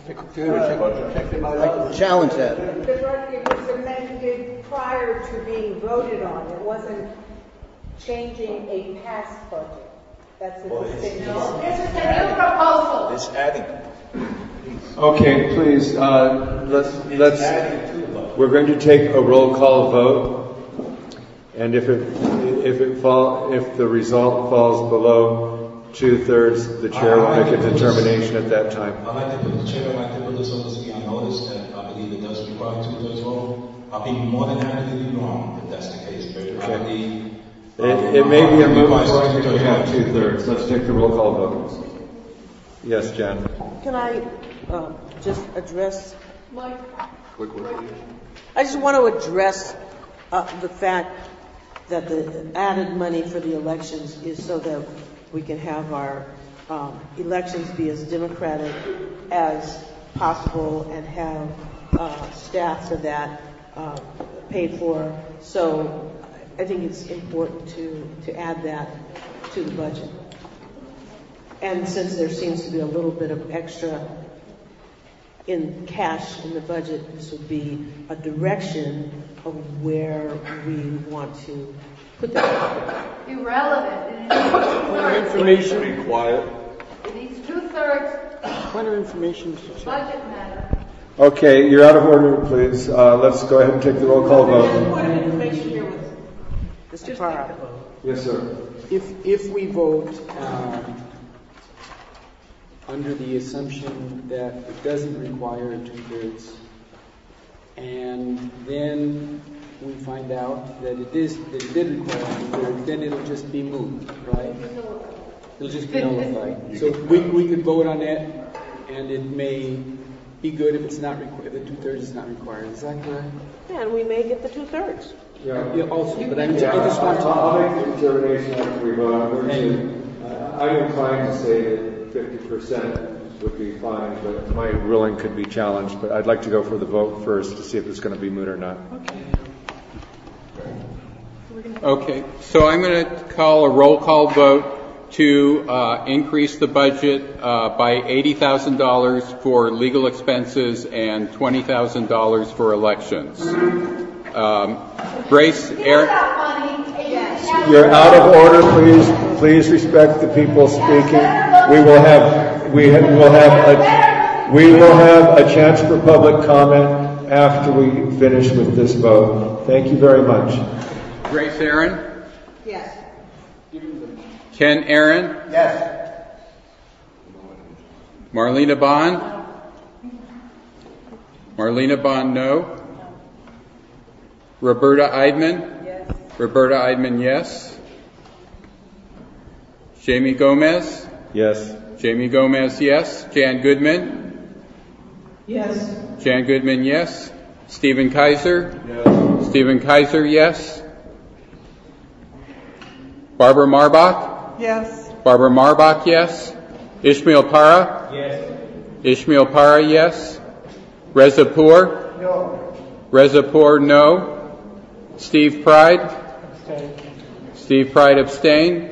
Challenge that. It was amended prior to being voted on. It wasn't changing a past budget. That's a distinction. This is a new proposal. It's adding. Okay, please, we're going to take a roll call vote, and if the result falls below 2/3, the chair will make a determination at that time. I'd like to put the chair, I'd like to put this on the city on notice that I believe it does require 2/3 vote. I'll be more than happy to be wrong if that's the case. But I believe it may be a moot point if we have 2/3. Let's take the roll call vote. Yes, Jen. Can I just address? Mike. I just want to address the fact that the added money for the elections is so that we can have our elections be as democratic as possible and have staff for that paid for. So I think it's important to add that to the budget. And since there seems to be a little bit of extra in cash in the budget, this would be a direction of where we want to put that. Irrelevant. Information. Be quiet. It needs 2/3. Point of information. Budget matter. Okay, you're out of order, please. Let's go ahead and take the roll call vote. Point of information here with Mr. Parra. Yes, sir. If we vote under the assumption that it doesn't require 2/3, and then we find out that it did require 2/3, then it'll just be moved, right? It'll just be nullified. So we could vote on that, and it may be good if it's not if the 2/3 is not required. Is that correct? Yeah, and we may get the 2/3. Yeah. Also, but I just want to. I'll make the determination after we vote. I'm inclined to say that 50% would be fine, but my ruling could be challenged. But I'd like to go for the vote first to see if it's going to be moot or not. Okay, so I'm going to call a roll call vote to increase the budget by $80,000 for legal expenses and $20,000 for elections. Grace, Aaron. You're out of order, please. Please respect the people speaking. We will have a chance for public comment after we finish with this vote. Thank you very much. Grace Aaron? Yes. Ken Aaron? Yes. Marlena Bond? Marlena Bond, no. Roberta Eidman? Yes. Roberta Eidman, yes. Jamie Gomez? Yes. Jamie Gomez, yes. Jan Goodman? Yes. Jan Goodman, yes. Stephen Kaiser? Yes. Stephen Kaiser, yes. Barbara Marbach? Yes. Barbara Marbach, yes. Ishmael Para? Yes. Ishmael Para, yes. Reza Poor? No. Reza Poor, no. Steve Pride? Abstain. Steve Pride, abstain.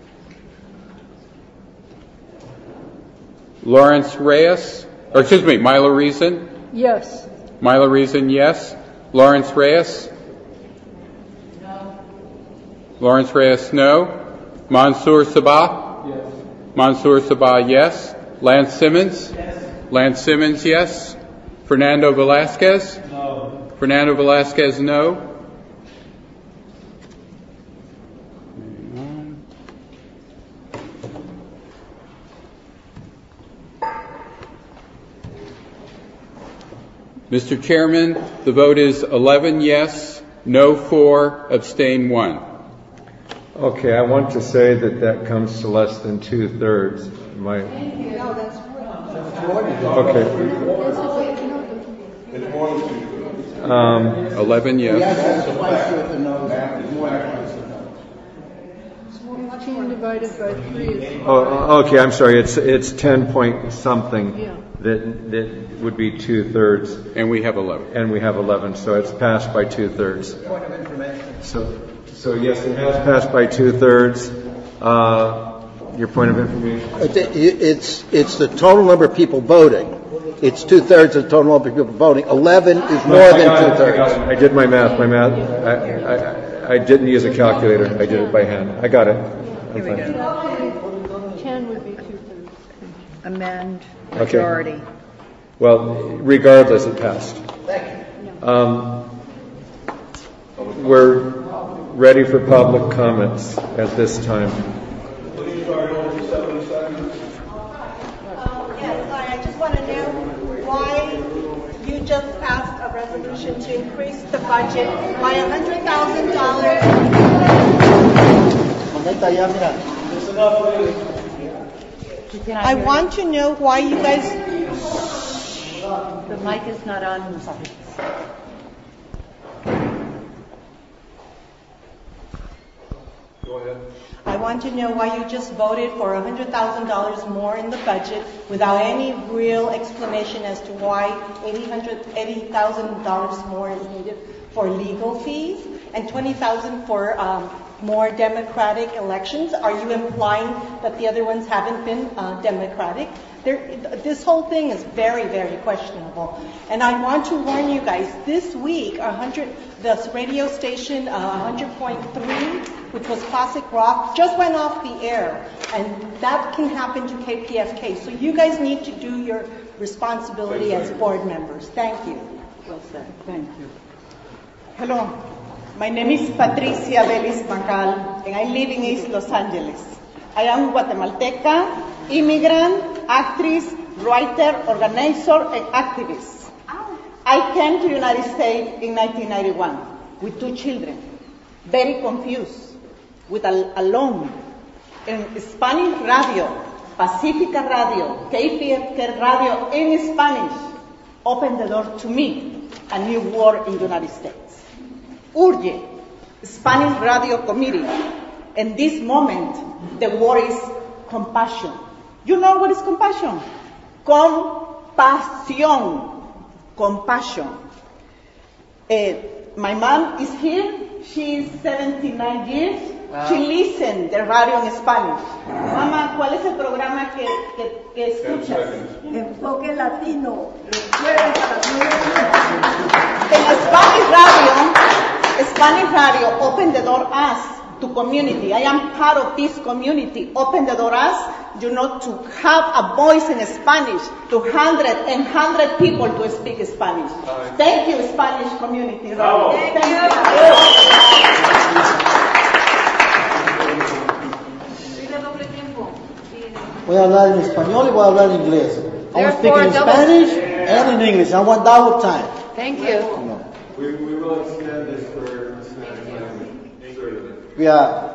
Lawrence Reyes? Milo Reason? Yes. Milo Reason, yes. Lawrence Reyes? No. Lawrence Reyes, no. Mansour Sabah? Yes. Mansour Sabah, yes. Lance Simmons? Yes. Lance Simmons, yes. Fernando Velasquez? No. Fernando Velasquez, no. Mr. Chairman, the vote is 11 yes, no 4, abstain 1. Okay, I want to say that comes to less than 2/3. No, that's Okay. It's more than 2/3. 11 yes. Divided by 3. Oh, okay, I'm sorry. It's 10 point something that would be 2/3. And we have 11. And we have 11, so it's passed by 2/3. Point of information. So yes, it has passed by 2/3. Your point of information? It's the total number of people voting. it's 2/3 of the total number of people voting. 11 is more than 2/3. I did my math. I didn't use a calculator. I did it by hand. I got it. I'm Here we fine. go. 10 would be 2/3. Amend Okay. majority. Well, regardless, it passed. We're ready for public comments at this time. Yes, I just want to know why you just passed a resolution to increase the budget by $100,000. I want to know why you guys. The mic is not on. I want to know why you just voted for $100,000 more in the budget without any real explanation as to why $80,000 more is needed for legal fees and $20,000 for more democratic elections. Are you implying that the other ones haven't been democratic? This whole thing is very, very questionable. And I want to warn you guys, this week, the radio station 100.3, which was classic rock, just went off the air. And that can happen to KPFK. So you guys need to do your responsibility as board members. Thank you. Well said. Thank you. Hello. My name is Patricia Vélez Macal, and I live in East Los Angeles. I am Guatemalteca, immigrant, actress, writer, organizer, and activist. I came to the United States in 1991 with 2 children, very confused, with alone. In Spanish radio, Pacifica Radio, KPFK Radio in Spanish, opened the door to me, a new world in the United States. Urge, Spanish Radio Committee. In this moment, the word is compassion. You know what is compassion? Compassion. Compassion. My mom is here. She is 79 years. Wow. She listens the radio in Spanish. Mamá, ¿cuál es el programa que escuchas? Enfoque Latino. En Spanish radio, open the door us to community. I am part of this community. Open the door us, to have a voice in Spanish to 100 people to speak Spanish. Thank you, Spanish community. Thank you. Voy a hablar en español y voy a hablar en inglés. I will speak in Spanish and in English. I want double time. Thank you. We will extend this for Spanish language.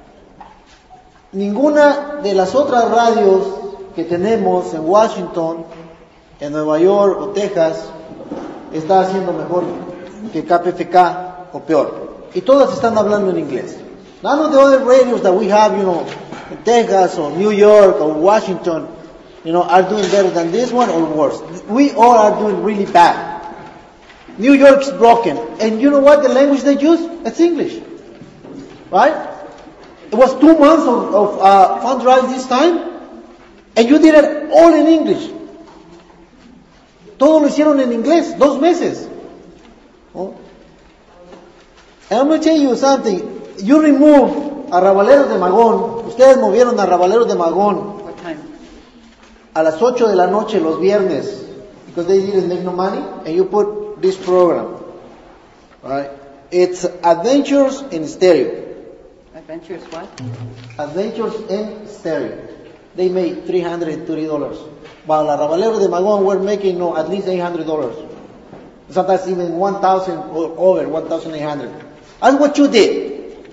Ninguna de las otras radios que tenemos en Washington, en Nueva York o Texas está haciendo mejor que KPFK o peor. Y todas están hablando en inglés. None of the other radios that we have, in Texas or New York or Washington, are doing better than this one or worse. We all are doing really bad. New York's broken. And you know what the language they use? It's English. Right? It was 2 months of fund drive this time, and you did it all in English. Todo lo hicieron en inglés, 2 meses. Oh. And I'm going to tell you something. You remove Arrabaleros de Magón. Ustedes movieron a Arrabaleros de Magón a las 8 de la noche los viernes because they didn't make no money, and you put this program. Right? It's Adventures in Stereo. Adventures what? Adventures in Stereo. They made $330. While Arrabaleros de Magón were making at least $800. Sometimes even 1,000 or over 1,800. That's what you did.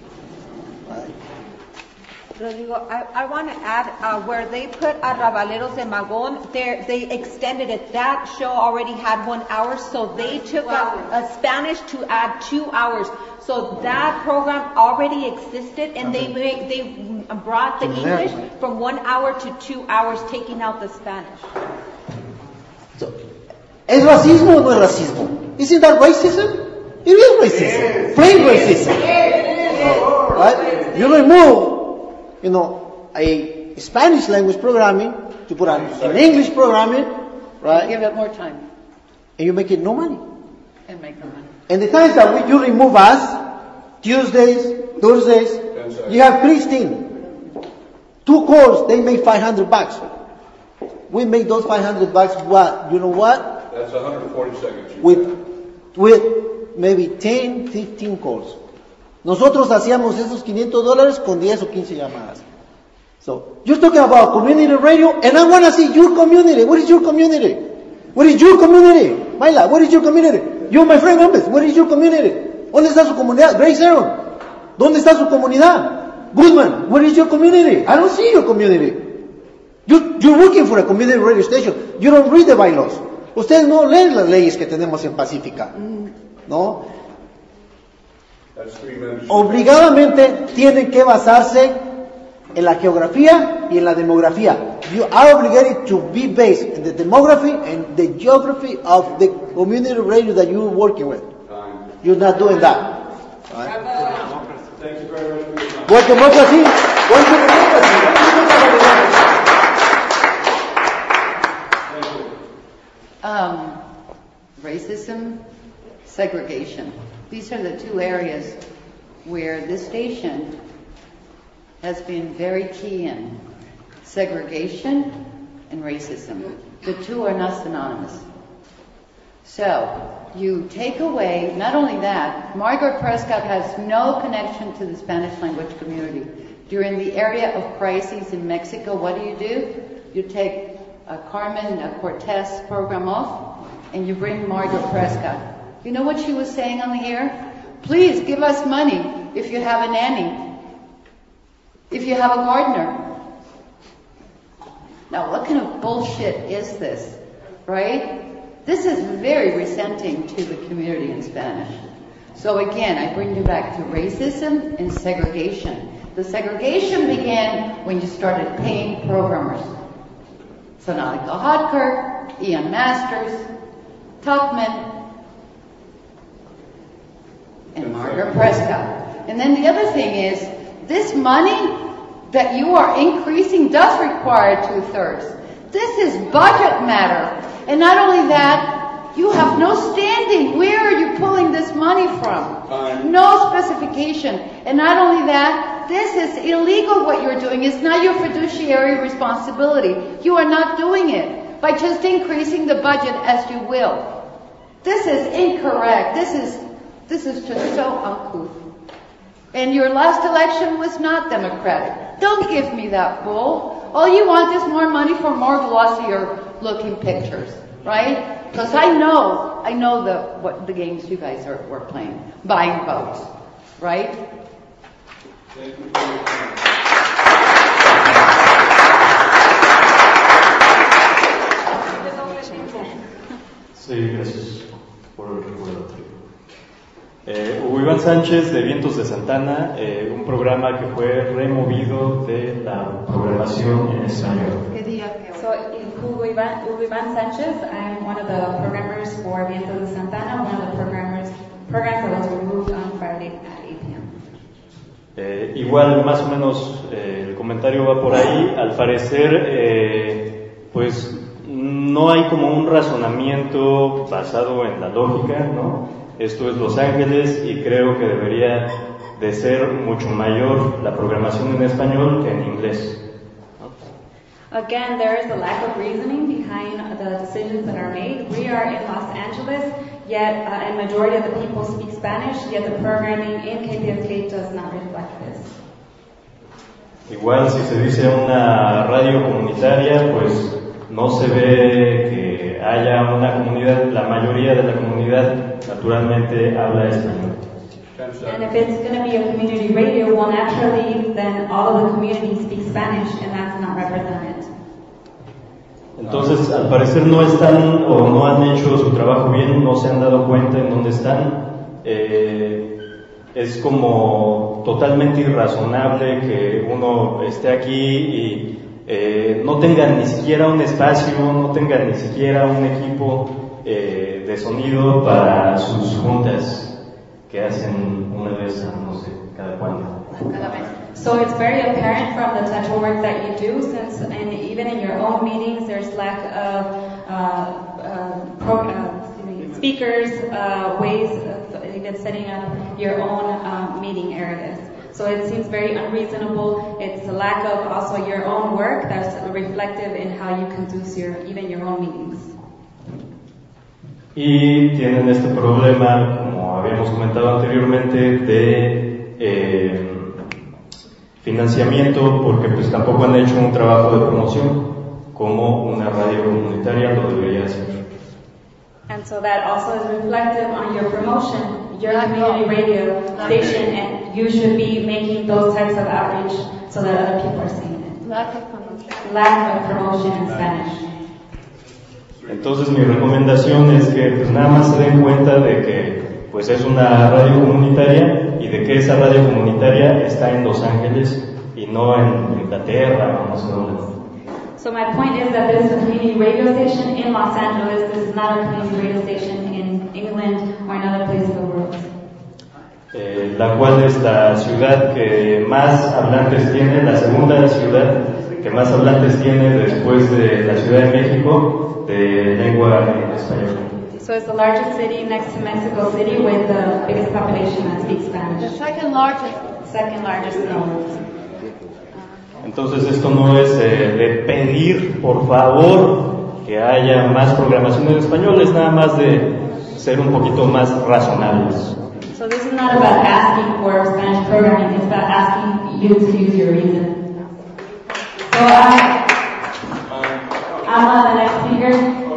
Rodrigo, I want to add where they put Arrabaleros de Magón, they extended it. That show already had 1 hour, so they took a Spanish to add 2 hours. So that program already existed, and they brought the English from 1 hour to 2 hours, taking out the Spanish. So, ¿es racismo o no es racismo? Isn't that racism? It is racism. Plain racism. Right? You remove a Spanish language programming to put an English programming, right? Give it more time And you make it no money. and make the money. And the times that you remove us, Tuesdays, Thursdays, you have Christine. 2 calls, they make $500. We make those $500 what? You know what? That's 140 seconds. With maybe 10, 15 calls. Nosotros hacíamos esos $500 con 10 o 15 llamadas. So, you're talking about community radio, and I want to see your community. What is your community? What is your community? Mayla, what is your community? You, my friend Gómez, what is your community? ¿Dónde está su comunidad? Grace Aaron, ¿dónde está su comunidad? Goodman, what is your community? I don't see your community. You're working for a community radio station. You don't read the bylaws. Ustedes no leen las leyes que tenemos en Pacífica. ¿No? Obligadamente tienen que basarse en la geografía y en la demografía. You are obligated to be based in the demography and the geography of the community radio that you're working with. You're not doing that. Right? Thank you very much for your time. What democracy? What democracy? Racism, segregation. These are the 2 areas where this station has been very key in. Segregation and racism. The 2 are not synonymous. So, you take away, not only that, Margaret Prescott has no connection to the Spanish language community. During the area of crises in Mexico, what do? You take Carmen Cortez program off, and you bring Margaret Prescott. You know what she was saying on the air? Please give us money if you have a nanny, if you have a gardener. Now, what kind of bullshit is this, right? This is very resenting to the community in Spanish. So again, I bring you back to racism and segregation. The segregation began when you started paying programmers. Sonatica Hodker, Ian Masters, Tuckman, and Margaret Prescott. And then the other thing is, this money that you are increasing does require 2/3. This is budget matter. And not only that, you have no standing. Where are you pulling this money from? No specification. And not only that, this is illegal what you're doing. It's not your fiduciary responsibility. You are not doing it by just increasing the budget as you will. This is incorrect. This is just so uncouth. And your last election was not democratic. Don't give me that bull. All you want is more money for more glossier looking pictures, right? Because I know what the games you guys were playing, buying votes, right? Thank you for your time. Sí, gracias por el recuerdo. Hugo Iván Sánchez de Vientos de Santana, un programa que fue removido de la programación en español. So, Hugo Iván Sánchez, I'm one of the programmers for Vientos de Santana, one of the programs that was removed on Friday at 8 p.m. Igual, más o menos, el comentario va por ahí. Al parecer, pues no hay como un razonamiento basado en la lógica, ¿no? Esto es Los Ángeles y creo que debería de ser mucho mayor la programación en español que en inglés. Again, there is a lack of reasoning behind the decisions that are made. We are in Los Angeles, yet a majority of the people speak Spanish, yet the programming in KPFK does not reflect this. Igual si se dice una radio comunitaria, pues no se ve que haya una comunidad, la mayoría de la comunidad naturalmente habla español. And if it's going to be a community radio, well, naturally, then all of the community speaks Spanish, and that's not represented. Entonces, al parecer no están o no han hecho su trabajo bien, no se han dado cuenta en dónde están. Es como totalmente irrazonable que uno esté aquí y no tengan ni siquiera un espacio, no tengan ni siquiera un equipo de sonido para sus juntas que hacen una vez, no sé, cada cuándo. Cada vez. So it's very apparent from the type of work that you do, since and even in your own meetings, there's lack of speakers, ways of even setting up your own meeting areas. So it seems very unreasonable. It's a lack of also your own work that's reflective in how you conduce even your own meetings. Y tienen este problema, como habíamos comentado anteriormente, de financiamiento, porque pues tampoco han hecho un trabajo de promoción como una radio comunitaria lo debería hacer. And so that also is reflective on your promotion, your community radio station, and you should be making those types of outreach so that other people are seeing it. Lack of promotion in Spanish. Entonces mi recomendación es que pues nada más se den cuenta de que pues es una radio comunitaria y de que esa radio comunitaria está en Los Ángeles y no en Inglaterra o no sé dónde. So my point is that this is a community radio station in Los Angeles. This is not a community radio station in England or in other places of the world. La cual es la ciudad que más hablantes tiene, la segunda ciudad que más hablantes tiene después de la Ciudad de México de lengua en español. So it's the largest city next to Mexico City with the biggest population that speaks Spanish. The second largest. Second largest in the world. Entonces esto no es de pedir, por favor, que haya más programación en español, es nada más de ser un poquito más razonables. So this is not about asking for Spanish programming, it's about asking you to use your reason. So I'm the next speaker.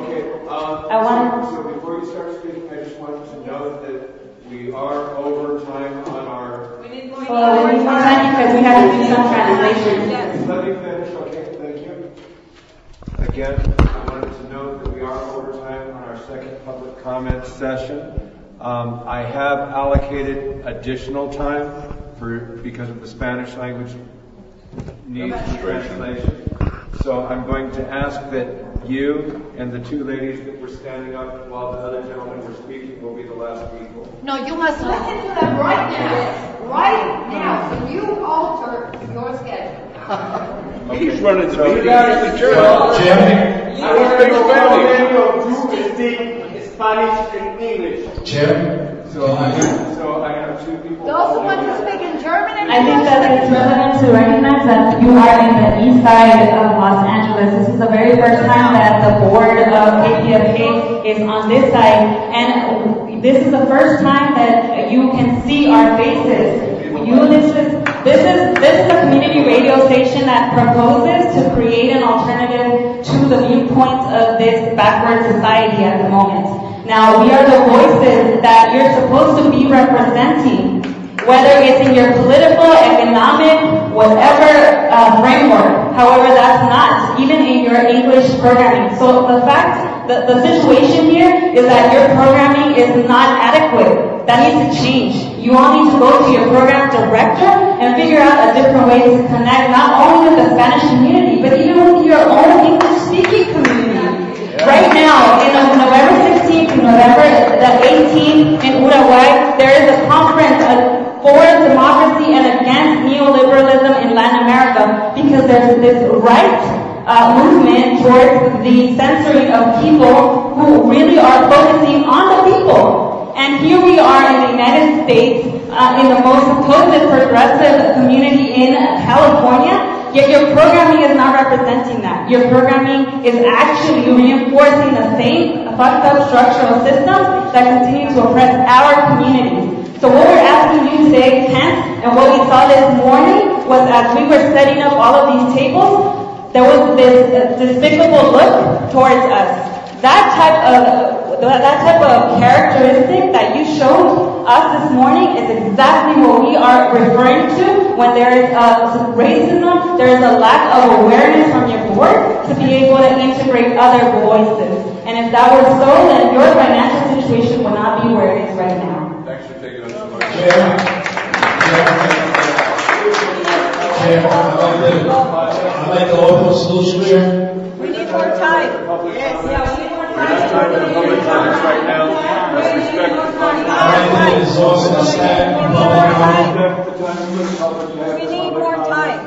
So before you start speaking, I just wanted to note that we are over time on our... We need more time because we have to do some translation. Let me finish, okay, thank you. Again, I wanted to note that we are over time on our second public comment session. I have allocated additional time because of the Spanish language needs for translation. So I'm going to ask that you and the two ladies that were standing up while the other gentlemen were speaking will be the last people. No, you must listen to them right now. Right now. So you alter your schedule. He's running the So meeting. you guys adjourn. Jim? I will speak Spanish and English. Jim? So I have two people. Those who want to speak in German and I think that it's relevant to recognize that you are in the east side of Los Angeles. This is the very first time that the board of KPFK is on this side, and this is the first time that you can see our faces. This is a community radio station that proposes to create an alternative to the viewpoints of this backward society at the moment. Now, we are the voices that you're supposed to be representing, whether it's in your political, economic, whatever framework. However, that's not, even in your English programming. So the situation here is that your programming is not adequate. That needs to change. You all need to go to your program director and figure out a different way to connect not only with the Spanish community, but even with your own English-speaking community. Right now, in November 16th and November the 18th in Uruguay, there is a conference for democracy and against neoliberalism in Latin America because there's this right movement towards the censoring of people who really are focusing on the people. And here we are in the United States, in the most supposed progressive community in California, yet your programming is not representing that. Your programming is actually reinforcing the same fucked up structural systems that continue to oppress our communities. So what we're asking you today, Kent, and what we saw this morning was as we were setting up all of these tables, there was this despicable look towards us. That type of characteristic that you showed us this morning is exactly what we are referring to when there is racism, there is a lack of awareness from your board to be able to integrate other voices. And if that were so, then your financial situation would not be where it is right now. Thanks for taking us so much. I'd like to offer a solution here. We need more time. Yes. Yeah, we need more time. not time for public comments right now. Let's respect the public. We need more time.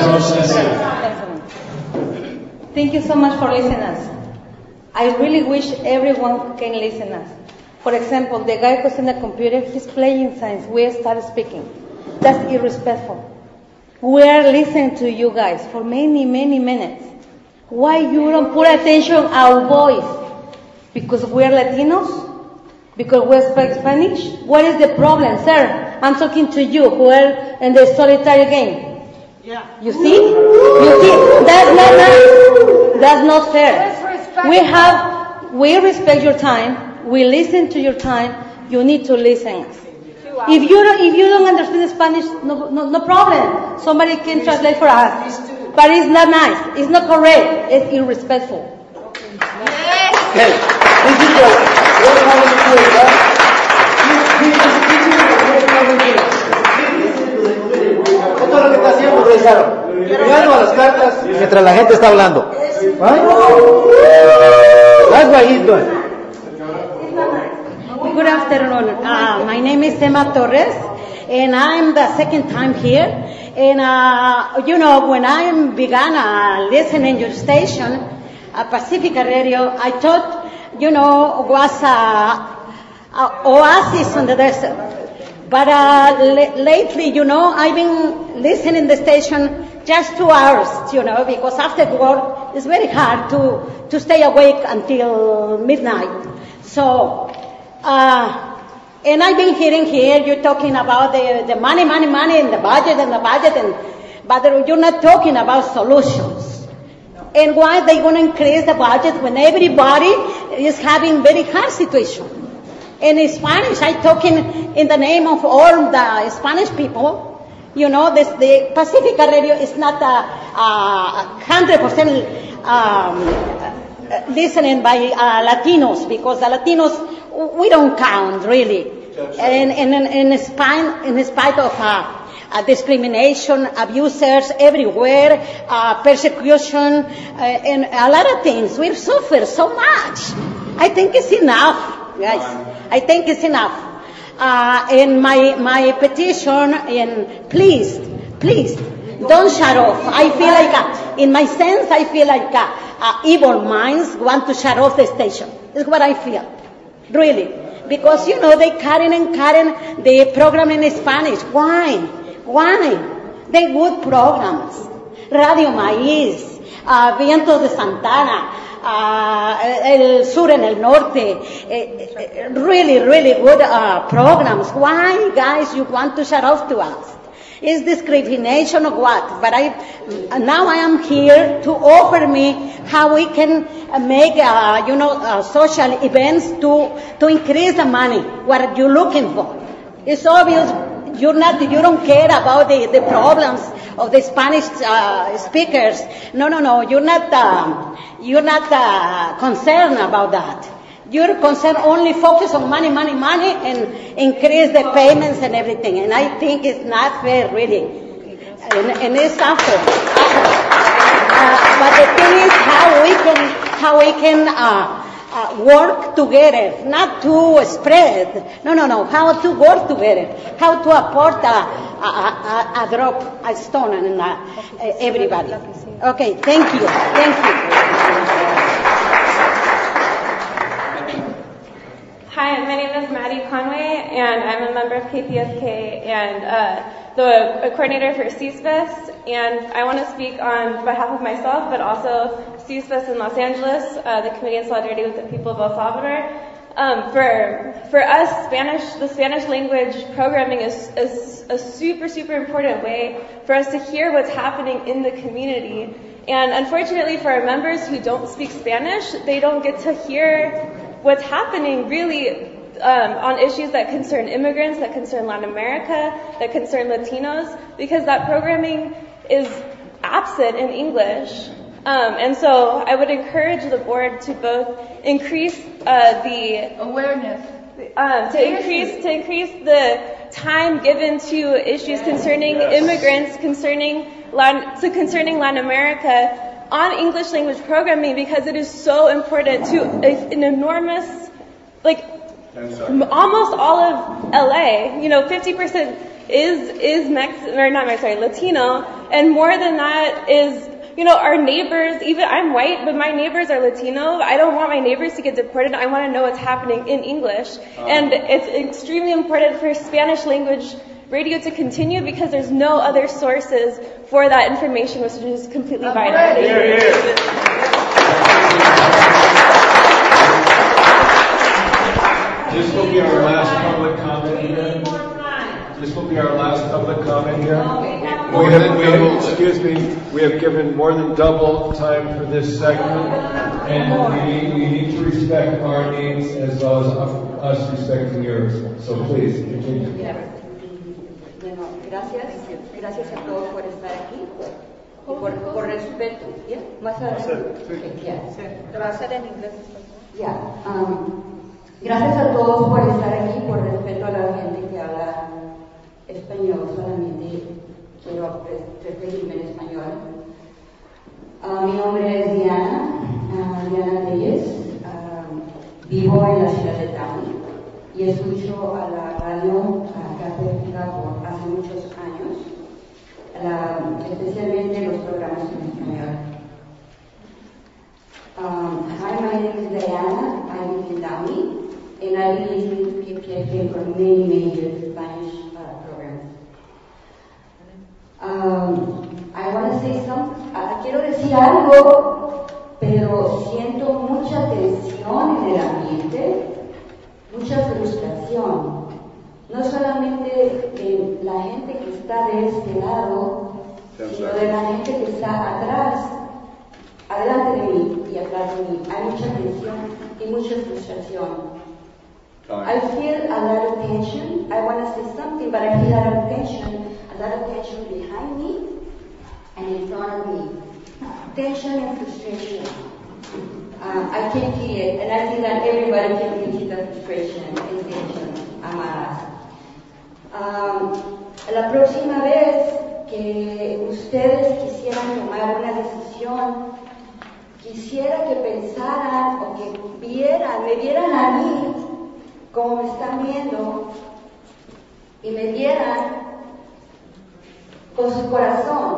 Thank you so much for listening us. I really wish everyone can listen us. For example, the guy who's in the computer, he's playing signs. We start speaking. That's irrespectful. We are listening to you guys for many, many minutes. Why you don't put attention to our voice? Because we're Latinos? Because we speak Spanish? What is the problem, sir? I'm talking to you who are in the solitary game. Yeah. You see? You see? That's not nice. That's not fair. We respect your time. We listen to your time. You need to listen. If you don't understand Spanish, no problem. Somebody can translate for us. But it's not nice. It's not correct. It's irrespectful. Okay. This is what esto es lo que está haciendo Rey Saro. Mirando a las cartas mientras la gente está hablando. That's what he's doing. Good afternoon. My name is Emma Torres, and I'm the second time here. And when I began listening your station, Pacifica Radio, I thought, was a oasis on the desert. But lately, I've been listening the station just 2 hours, because after work it's very hard to stay awake until midnight. So, and I've been hearing here you talking about the money, and the budget, but you're not talking about solutions. And why they going to increase the budget when everybody is having very hard situation? And in Spanish, I'm talking in the name of all the Spanish people. The Pacifica Radio is not 100% listening by Latinos, because the Latinos, we don't count really. And in spite of discrimination, abusers everywhere, persecution, and a lot of things, we suffer so much. I think it's enough, guys. I think it's enough. And my petition, and please, don't shut off. I feel like, in my sense, I feel like evil minds want to shut off the station. That's what I feel, really. Because, they cutting the program in Spanish. Why? They're good programs. Radio Maíz, Vientos de Santana, El Sur and El Norte, really, really good programs. Why, guys, you want to shut off to us? Is discrimination or what? But now I am here to offer me how we can make, social events to increase the money. What are you looking for? It's obvious you don't care about the problems of the Spanish speakers. No. You're not concerned about that. You're concerned only focus on money, and increase the payments and everything. And I think it's not fair, really. And it's unfair. But the thing is how we can work together, not to spread. No. How to work together. How to apport a stone and everybody. Okay, thank you. Hi, my name is Maddie Conway, and I'm a member of KPFK and the coordinator for CSPES. And I want to speak on behalf of myself, but also CSPES in Los Angeles, the Committee in Solidarity with the People of El Salvador. For us, the Spanish language programming is a super, super important way for us to hear what's happening in the community. And unfortunately for our members who don't speak Spanish, they don't get to hear what's happening really on issues that concern immigrants, that concern Latin America, that concern Latinos, because that programming is absent in English. And so I would encourage the board to both increase the awareness, to increase the time given to issues concerning immigrants, concerning Latin America, on English language programming because it is so important to an enormous, like, almost all of LA. 50% is Latino, and more than that is, our neighbors. Even I'm white, but my neighbors are Latino. I don't want my neighbors to get deported. I want to know what's happening in English, and it's extremely important for Spanish language radio to continue because there's no other sources for that information, which is completely vital. This will be our last public comment here. This will be our last public comment here. We have given more than double time for this segment, and we need to respect our needs as well as us respecting yours. So please, continue. Gracias a todos por estar aquí y por respeto. ¿Ya? Más adelante. Lo va a hacer en inglés. Ya. Gracias a todos por estar aquí, por respeto a la gente que habla español. Solamente quiero referirme en español. Mi nombre es Diana Telles. Vivo en la ciudad de Downey y escucho a la radio católica por hace muchos años, especialmente los programas en español. Hi, my name is Diana. I live in Downey, and I've been listening to KPFK for many years, Spanish programs. I want to say something. Quiero decir algo, pero siento mucha tensión en el ambiente, mucha frustración. No solamente de la gente que está de este lado, sino de la gente que está atrás, adelante de mí y atrás de mí. Hay mucha tensión y mucha frustración. I feel a lot of tension. I want to say something, but I feel a lot of tension behind me and in front of me. Tension and frustration. I can feel it, and I think that everybody can feel the frustration and tension. La próxima vez que ustedes quisieran tomar una decisión, quisiera que pensaran o que me vieran a mí como me están viendo y me vieran con su corazón.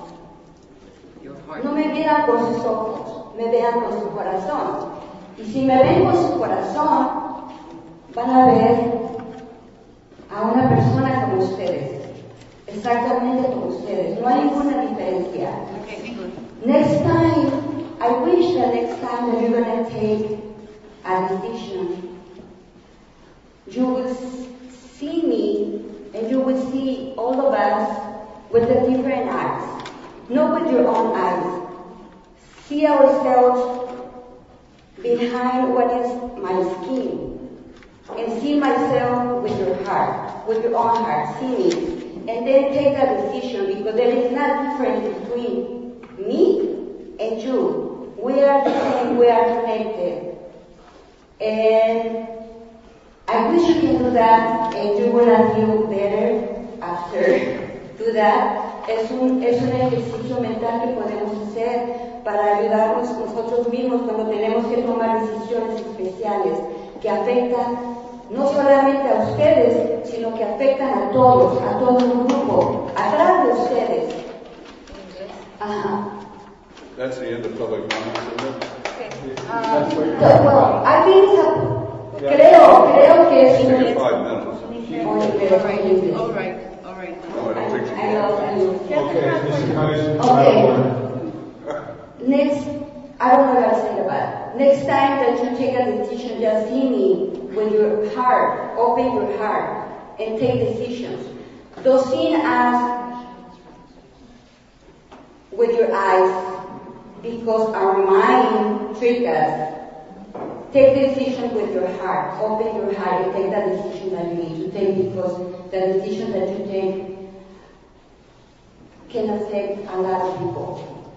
No me vieran con sus ojos, me vean con su corazón. Y si me ven con su corazón, van a ver a una persona como ustedes, exactamente como ustedes. No hay ninguna diferencia. Next time, I wish that next time that you're going to take a decision, you will see me and you will see all of us with a different eyes. Not with your own eyes. See ourselves behind what is my skin. And see myself with your heart, with your own heart. See me. And then take a decision because there is no difference between me and you. We are the same, we are connected. And I wish you can do that and you will feel better after do that. Es un ejercicio mental que podemos hacer para ayudarnos nosotros mismos cuando tenemos que tomar decisiones especiales que afectan no solamente a ustedes, sino que afectan a todos, a todo el grupo, atrás de ustedes. Ajá. That's the end of public comments, isn't it? Well, I think creo que es Take 5 minutes. All right. Okay. Next, I don't know what to say about it. Next time that you take a decision, just see me with your heart, open your heart, and take decisions. Don't see us with your eyes because our mind tricks us. Take decisions with your heart, open your heart, and take that decision that you need to take because the decision that you take can affect a lot of people.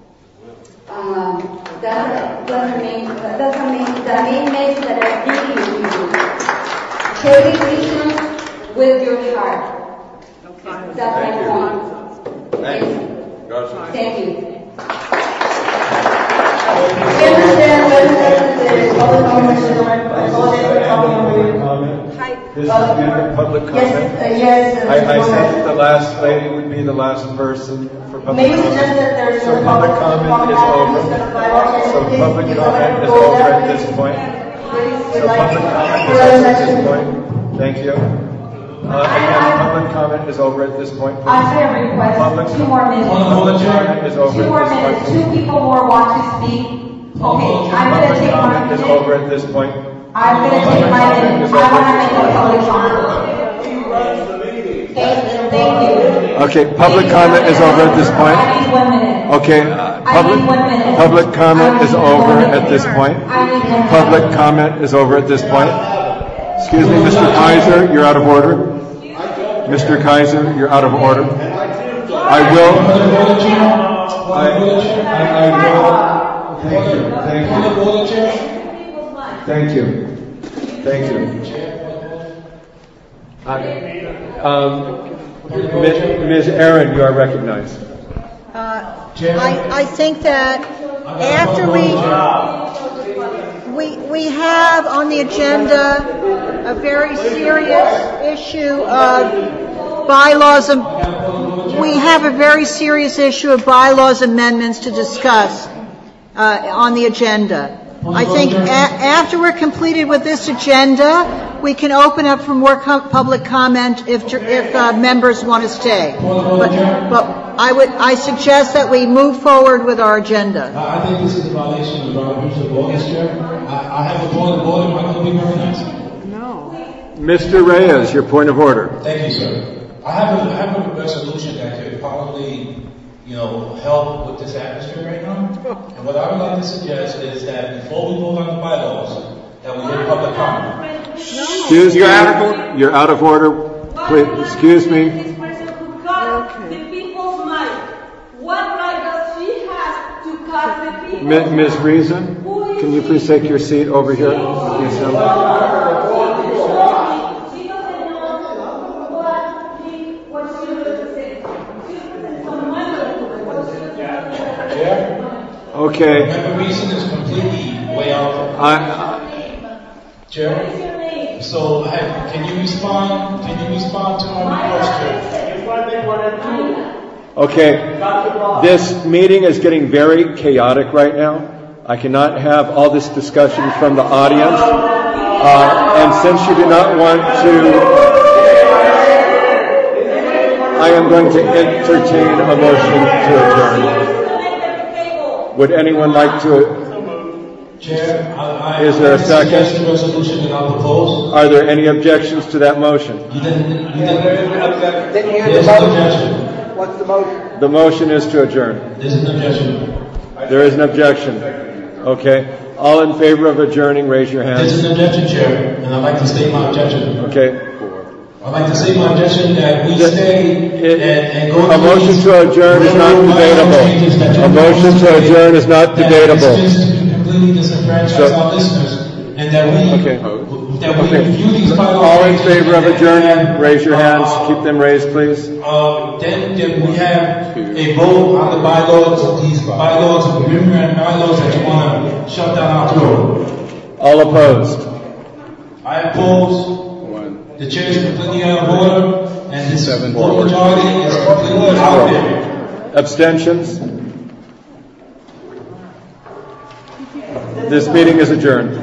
That's the main message that I give you. Take decisions with your heart. That's my point. Thank you. Thank you. This is public comment. Yes. I said the last lady would be the last person for public comment. So public comment is over. So public comment is over at this point. So public comment is over at this point. Thank you. Again, public comment is over at this point. I have a request. 2 more minutes. Public comment is over 2 more at this minutes. point. 2 people more want to speak. Okay, I'm going to take my comment is over at this point. I'm going to take my minute. I want to make a public comment. Thank you. Okay, public comment is over at this point. I need 1 minute. Okay, public comment is over at this point. Public comment is over at this point. Excuse me, Mr. Kaiser, you're out of order. Mr. Kaiser, you're out of order. I will. Thank you. Ms. Aaron, you are recognized. I think that after we have on the agenda a very serious issue of bylaws, we have a very serious issue of bylaws amendments to discuss on the agenda. I think after we're completed with this agenda, we can open up for more public comment if members want to stay. But I suggest that we move forward with our agenda. I think this is a violation of Robert's Rules of Order, Chair. I have a point of order. Am I going to be recognized? No. Mr. Reyes, your point of order. Thank you, sir. I have a resolution that could probably, help with this atmosphere right now. And what I would like to suggest is that before we vote on the bylaws, that we hear public comment. Excuse me. You're out of order. Please, excuse me. The people's mind. What right does she have to cut the people? Ms. Reason, can you please take your seat over here? Okay. Member Reason is completely way out there. Chair? So, can you respond to my request, Chair? Okay. This meeting is getting very chaotic right now. I cannot have all this discussion from the audience. And since you do not want to, I am going to entertain a motion to adjourn. Would anyone like to? Chair, is there a second? The resolution that I propose. Are there any objections to that motion? Didn't hear the motion. What's the motion? The motion is to adjourn. There's an objection. There is an objection. Okay. All in favor of adjourning, raise your hands. There's an objection, Chair, and I'd like to state my objection. Okay. I'd like to state my objection that we stay and go. A motion to adjourn is not debatable. A motion to adjourn is not debatable. Completely disenfranchise our listeners, and that we review these bylaws. All in favor of adjourning, raise your hands. Keep them raised, please. Then we have a vote on the bylaws, these bylaws, remember bylaws that you want to shut down our throat. All opposed? I oppose. The chair is completely out of order, and this vote majority is completely out there. Abstentions? This meeting is adjourned.